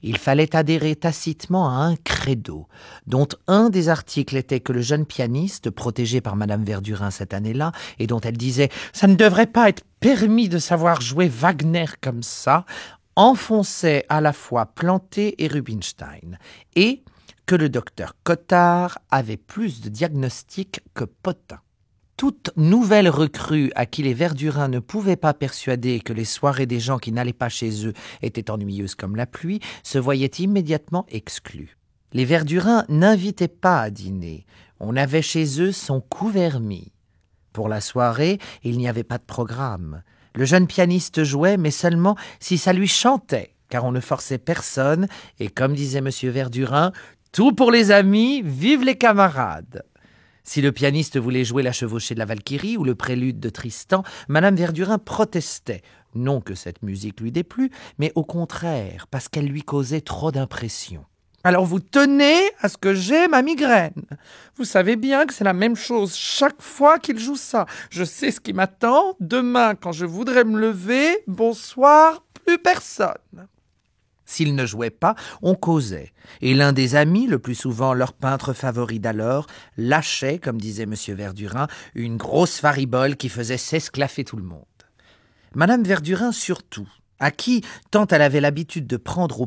Il fallait adhérer tacitement à un credo, dont un des articles était que le jeune pianiste, protégé par Madame Verdurin cette année-là, et dont elle disait « ça ne devrait pas être permis de savoir jouer Wagner comme ça », enfonçait à la fois Planté et Rubinstein, et que le docteur Cottard avait plus de diagnostic que Potin. Toute nouvelle recrue à qui les Verdurins ne pouvaient pas persuader que les soirées des gens qui n'allaient pas chez eux étaient ennuyeuses comme la pluie se voyait immédiatement exclue. Les Verdurins n'invitaient pas à dîner. On avait chez eux son couvert mis. Pour la soirée, il n'y avait pas de programme. Le jeune pianiste jouait, mais seulement si ça lui chantait, car on ne forçait personne, et comme disait M. Verdurin, « tout pour les amis, vive les camarades !» Si le pianiste voulait jouer la chevauchée de la Valkyrie ou le prélude de Tristan, Madame Verdurin protestait. Non que cette musique lui déplût, mais au contraire, parce qu'elle lui causait trop d'impression. « Alors vous tenez à ce que j'ai ma migraine. Vous savez bien que c'est la même chose chaque fois qu'il joue ça. Je sais ce qui m'attend. Demain, quand je voudrais me lever, bonsoir, plus personne. » S'ils ne jouaient pas, on causait. Et l'un des amis, le plus souvent leur peintre favori d'alors, lâchait, comme disait M. Verdurin, une grosse faribole qui faisait s'esclaffer tout le monde. Madame Verdurin surtout, à qui, tant elle avait l'habitude de prendre au